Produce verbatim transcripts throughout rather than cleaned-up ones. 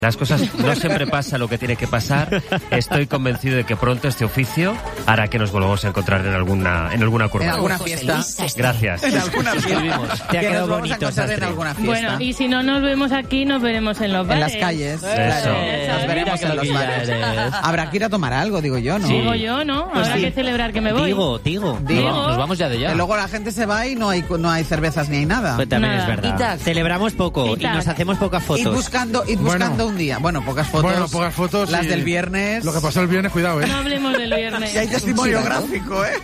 Las cosas no siempre pasa lo que tiene que pasar. Estoy convencido de que pronto este oficio hará que nos volvamos a encontrar en alguna en alguna curva. En alguna fiesta. Gracias. En alguna fiesta. Te ha que quedado nos vamos bonito, a encontrar Sastri. en alguna fiesta. Bueno, y si no nos vemos aquí, nos veremos en los bares. En las calles. Eso. Claro, nos veremos en los bares. Habrá que ir a tomar algo, digo yo, ¿no? Digo yo, ¿no? Pues Habrá sí. que celebrar que me voy. Digo, digo. Digo. Nos vamos ya de ya. Que luego la gente se va y no hay, no hay cervezas ni hay nada. Pues también Nada. es verdad. Itac. Celebramos poco y Itac. nos hacemos pocas Id fotos. buscando, id buscando Bueno. un día. Bueno, pocas fotos. Bueno, pocas fotos. Las y del viernes. Lo que pasó el viernes, cuidado, ¿eh? No hablemos del viernes. Y hay testimonio Sí, claro. gráfico, ¿eh?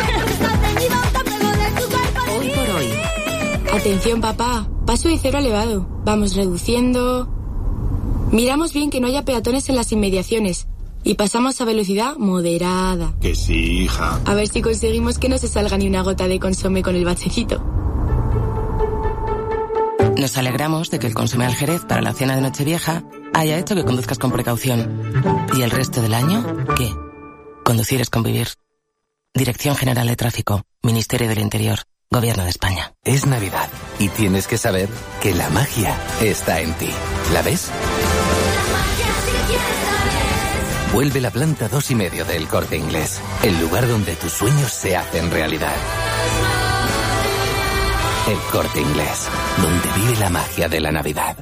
Hoy por hoy. Atención, papá. Paso de cero elevado. Vamos reduciendo. Miramos bien que no haya peatones en las inmediaciones. Y pasamos a velocidad moderada. Que sí, hija. A ver si conseguimos que no se salga ni una gota de consomé con el bachecito. Nos alegramos de que el consomé al Jerez para la cena de Nochevieja haya hecho que conduzcas con precaución. ¿Y el resto del año? ¿Qué? Conducir es convivir. Dirección General de Tráfico, Ministerio del Interior, Gobierno de España. Es Navidad y tienes que saber que la magia está en ti. ¿La ves? Vuelve la planta dos y medio del Corte Inglés, el lugar donde tus sueños se hacen realidad. El Corte Inglés, donde vive la magia de la Navidad.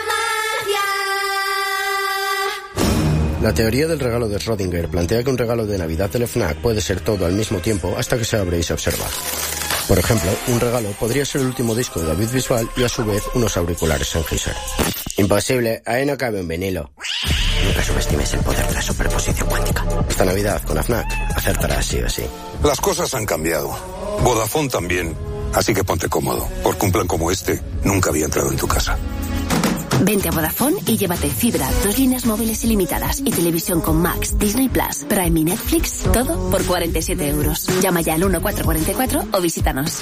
La teoría del regalo de Schrödinger plantea que un regalo de Navidad del FNAC puede ser todo al mismo tiempo hasta que se abre y se observa. Por ejemplo, un regalo podría ser el último disco de David Bisbal y a su vez unos auriculares Sennheiser. Imposible, ahí no cabe un vinilo. Nunca subestimes el poder de la superposición cuántica. Esta Navidad con AFNAC acertarás sí o sí. Las cosas han cambiado. Vodafone también. Así que ponte cómodo, porque un plan como este nunca había entrado en tu casa. Vente a Vodafone y llévate fibra, dos líneas móviles ilimitadas y televisión con Max, Disney Plus, Prime y Netflix, todo por cuarenta y siete euros. Llama ya al uno cuatro cuatro cuatro o visítanos.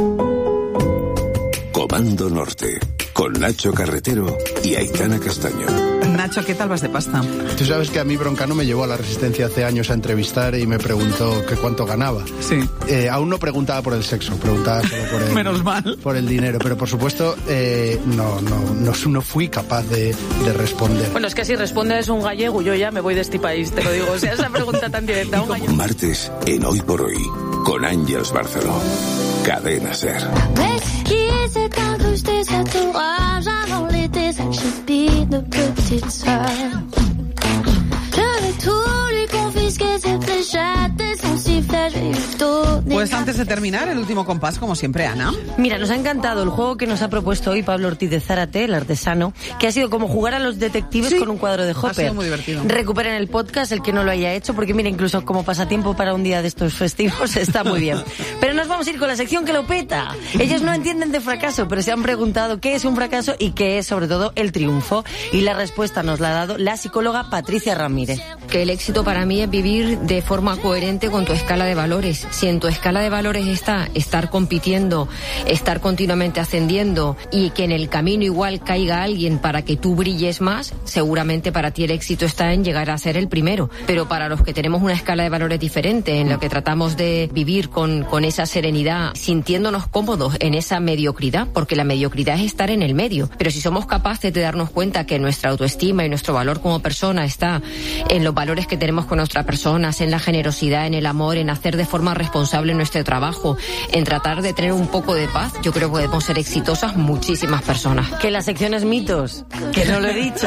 Comando Norte, con Nacho Carretero y Aitana Castaño. Nacho, ¿qué tal vas de pasta? Tú sabes que a mí Broncano me llevó a la Resistencia hace años a entrevistar y me preguntó que cuánto ganaba. Sí. Eh, aún no preguntaba por el sexo, preguntaba solo por el, Menos mal. por el dinero, pero por supuesto eh, no, no, no, no fui capaz de, de responder. Bueno, es que si respondes un gallego, yo ya me voy de este país, te lo digo. O sea, esa pregunta tan directa. Un gallego. Martes, en Hoy por Hoy, con Ángels Barceló. Cadena Ser. Qui s'est incrusté cet orage avant l'été, cette chipie de petite sœur. Je vais tout lui confisquer, ses fléchettes et son sifflet, je vais lui donner. Pues antes de terminar, el último compás, como siempre, Ana. Mira, nos ha encantado el juego que nos ha propuesto hoy Pablo Ortiz de Zárate, el artesano, que ha sido como jugar a los detectives Sí, con un cuadro de Hopper. ha sido muy divertido. Recuperen el podcast, el que no lo haya hecho, porque mira, incluso como pasatiempo para un día de estos festivos está muy bien. Pero nos vamos a ir con la sección que lo peta. Ellos no entienden de fracaso, pero se han preguntado qué es un fracaso y qué es, sobre todo, el triunfo. Y la respuesta nos la ha dado la psicóloga Patricia Ramírez. Que el éxito para mí es vivir de forma coherente con tu escala de valores. Si en tu escala de valores está estar compitiendo, estar continuamente ascendiendo y que en el camino igual caiga alguien para que tú brilles más, seguramente para ti el éxito está en llegar a ser el primero. Pero para los que tenemos una escala de valores diferente, en lo que tratamos de vivir con, con esa serenidad, sintiéndonos cómodos en esa mediocridad, porque la mediocridad es estar en el medio. Pero si somos capaces de darnos cuenta que nuestra autoestima y nuestro valor como persona está en los valores que tenemos con nuestras personas, en la generosidad, en el amor, en hacer de forma responsable nuestro trabajo, en tratar de tener un poco de paz, yo creo que podemos ser exitosas muchísimas personas. Que la sección es mitos, que no lo he dicho.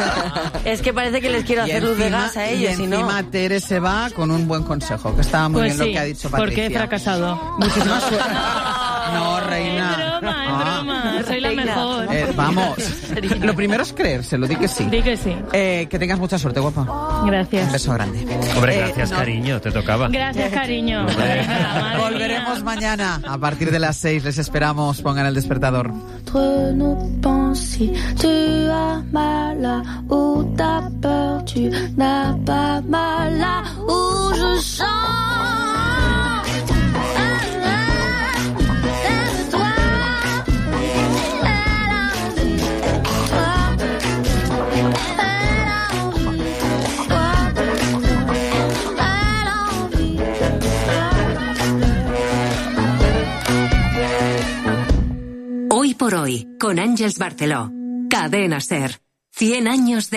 Es que parece que les quiero Y hacer luz de encima- gas a ellos, y y no. encima Tere se va con un buen consejo, que estaba muy Pues bien sí, lo que ha dicho Patricia. porque he fracasado. Muchísima suerte. No, reina. Es broma, es Ah. broma. Soy la mejor. Eh, vamos. Lo primero es creérselo, di que sí. Di que sí. Eh, que tengas mucha suerte, guapa. Gracias. Un beso grande. Hombre, Eh, gracias, no. cariño, te tocaba. Gracias, cariño. Madre Volveremos mañana a partir de las seis. Les esperamos. Pongan el despertador. Entre nos pensées, si tu as mal là où t'as peur, tu n'as pas mal là où je chante. Hoy por Hoy, con Ángels Barceló. Cadena Ser. cien años de